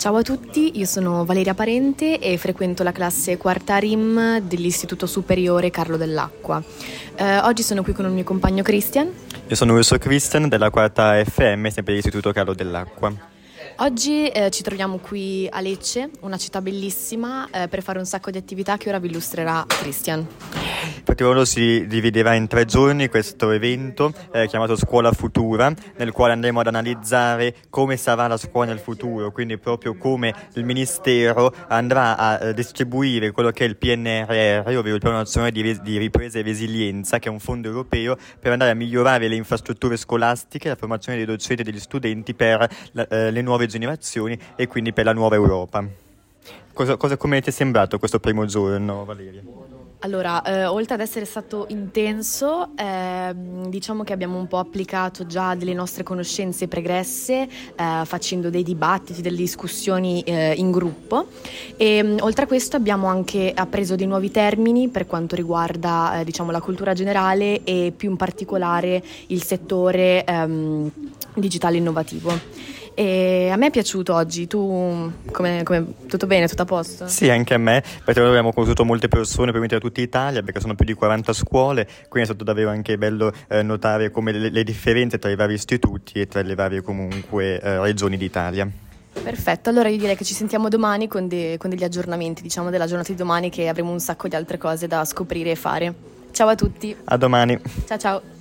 Ciao a tutti, io sono Valeria Parente e frequento la classe quarta RIM dell'Istituto Superiore Carlo Dell'Acqua. Oggi sono qui con il mio compagno Christian. Io sono Urso Christian della quarta FM, sempre dell'Istituto Carlo Dell'Acqua. Oggi ci troviamo qui a Lecce, una città bellissima, per fare un sacco di attività che ora vi illustrerà Christian. Infatti si dividerà in 3 giorni questo evento chiamato Scuola Futura, nel quale andremo ad analizzare come sarà la scuola nel futuro, quindi proprio come il Ministero andrà a distribuire quello che è il PNRR, ovvero il Piano Nazionale di Ripresa e Resilienza, che è un fondo europeo per andare a migliorare le infrastrutture scolastiche, la formazione dei docenti e degli studenti per le nuove generazioni e quindi per la nuova Europa. Come ti è sembrato questo primo giorno, Valeria? Allora, oltre ad essere stato intenso, diciamo che abbiamo un po' applicato già delle nostre conoscenze pregresse, facendo dei dibattiti, delle discussioni in gruppo e oltre a questo abbiamo anche appreso dei nuovi termini per quanto riguarda diciamo la cultura generale e più in particolare il settore digitale innovativo. E a me è piaciuto oggi. Tu come tutto bene, tutto a posto? Sì, anche a me, perché noi abbiamo conosciuto molte persone provenute da tutta Italia, perché sono più di 40 scuole, quindi è stato davvero anche bello notare come le differenze tra i vari istituti e tra le varie comunque regioni d'Italia. Perfetto, allora io direi che ci sentiamo domani con degli aggiornamenti, diciamo, della giornata di domani, che avremo un sacco di altre cose da scoprire e fare. Ciao a tutti. A domani. Ciao ciao.